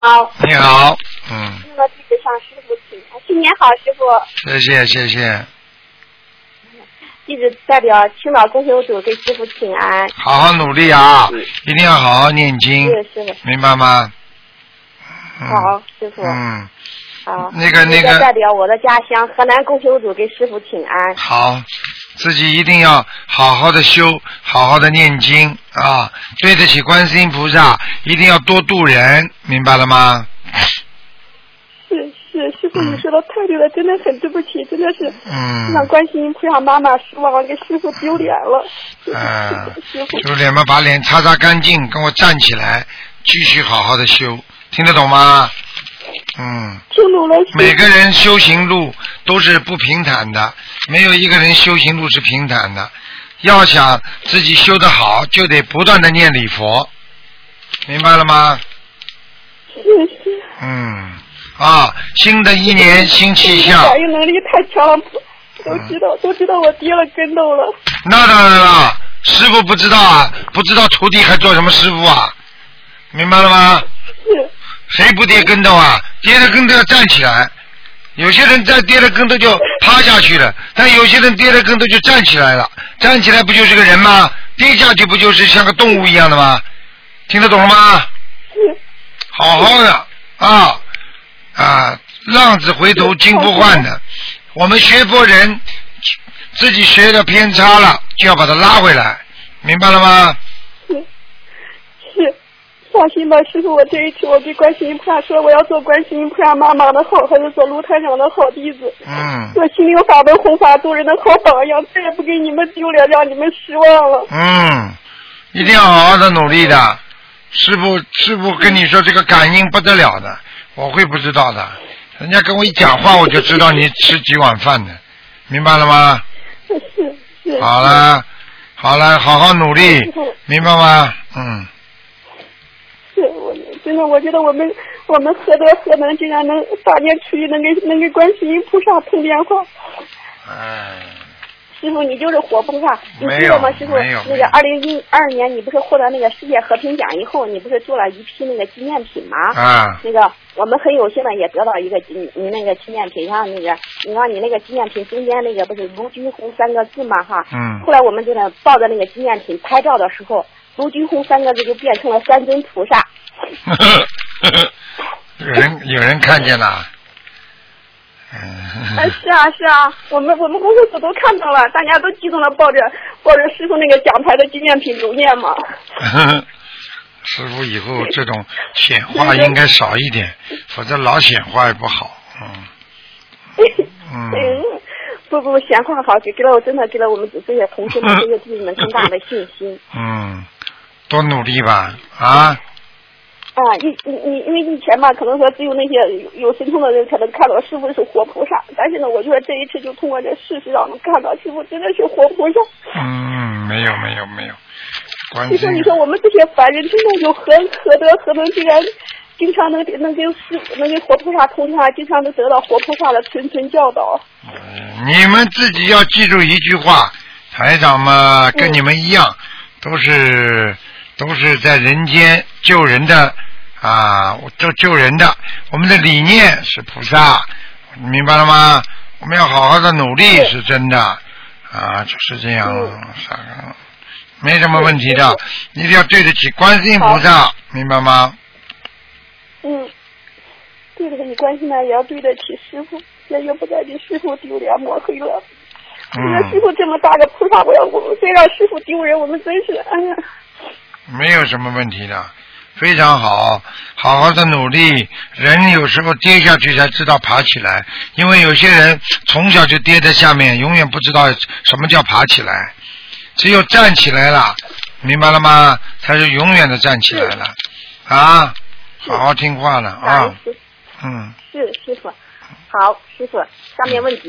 好。 你好， 我弟子向师傅请安，新年好，师傅。 谢谢谢谢。 弟子代表青岛公修组给师傅请安。 好好努力啊，一定要好好念经， 是师傅。 明白吗？ 好，师傅。好。 那个代表我的家乡河南公修组给师傅请安。 好，自己一定要好好的修，好好的念经啊，对得起观世音菩萨，一定要多度人，明白了吗？ 是，师傅你说的太对了，真的很对不起，真的是让观世音菩萨妈妈失望了，给师傅丢脸了。师傅。 丢脸嘛，把脸擦擦干净，跟我站起来，继续好好的修，听得懂吗？ 听懂了。 每个人修行路都是不平坦的，没有一个人修行路是平坦的。要想自己修得好，就得不断的念礼佛，明白了吗？ 是。 新的一年新气象。 反应能力太强了，都知道我跌了跟斗了。 那当然了，师傅不知道啊，不知道徒弟还做什么师傅啊？明白了吗？ 是。 谁不跌跟斗啊？跌了跟斗要站起来。有些人在跌了跟斗就趴下去了，但有些人跌了跟斗就站起来了。站起来不就是个人吗？跌下去不就是像个动物一样的吗？听得懂了吗？ 是。 好好的浪子回头金不换的。我们学佛人自己学的偏差了，就要把它拉回来，明白了吗？ 是。放心吧，师傅，我这一次我对观世音菩萨说，我要做观世音菩萨妈妈的好，还是做卢台长的好弟子。做心灵法门弘法度人的好榜样，再也不给你们丢脸，让你们失望了。 一定要好好的努力的。师傅跟你说这个感应不得了的，我会不知道的。人家跟我一讲话，我就知道你吃几碗饭的，明白了吗？ 是。 好了，好好努力，明白吗？ 是，真的，我觉得我们何德何能，竟然能大年初一能给观世音菩萨通电话。师傅，你就是活菩萨，你知道吗？师傅，那个2012年你不是获得那个世界和平奖以后，你不是做了一批那个纪念品吗？那个我们很有幸的也得到一个你那个纪念品，然后你那个纪念品中间那个不是卢军红3个字嘛哈？后来我们就抱着那个纪念品拍照的时候，卢军红3个字就变成了3尊菩萨。 有人看见了。 是啊，我们公司组都看到了，大家都激动的抱着师傅那个奖牌的纪念品留念嘛。 师傅以后这种显化应该少一点，否则老显化也不好。 不显化好，真的给了我们这些同学们这些弟子们更大的信心。 多努力吧因为以前嘛，可能说只有那些有神通的人才能看到师傅是活菩萨，但是呢，我觉得这一次就通过这事实让我们看到师傅真的是活菩萨。 没有。 你说我们这些凡人真的有何德何能，竟然经常能跟活菩萨通话，经常能得到活菩萨的谆教导。 你们自己要记住一句话，台长嘛跟你们一样，都是在人间救人的救人的，我们的理念是菩萨，明白了吗？我们要好好的努力，是真的就是这样，没什么问题的，一定要对得起观世音菩萨，明白吗？ 对得起观世音呢，也要对得起师父，也不再给师父丢脸抹黑了。师父这么大个菩萨，我非让师父丢人，我们真是没有什么问题的，非常好，好好的努力。人有时候跌下去才知道爬起来，因为有些人从小就跌在下面，永远不知道什么叫爬起来。只有站起来了，明白了吗？才是永远的站起来了好好听话了是师傅。好，师傅，下面问题。